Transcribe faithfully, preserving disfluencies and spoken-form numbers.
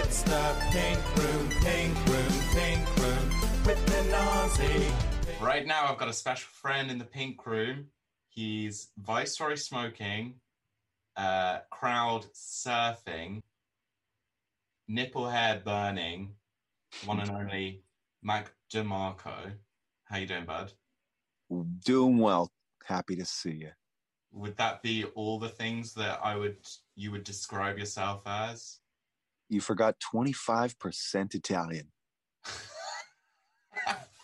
It's the Pink Room, Pink Room, Pink Room with the Nazi. Right now, I've got a special friend in the Pink Room. He's Viceroy smoking, uh, crowd surfing, nipple hair burning, one and only Mac DeMarco. How you doing, bud? Doing well. Happy to see you. Would that be all the things that I would you would describe yourself as? You forgot twenty-five percent Italian.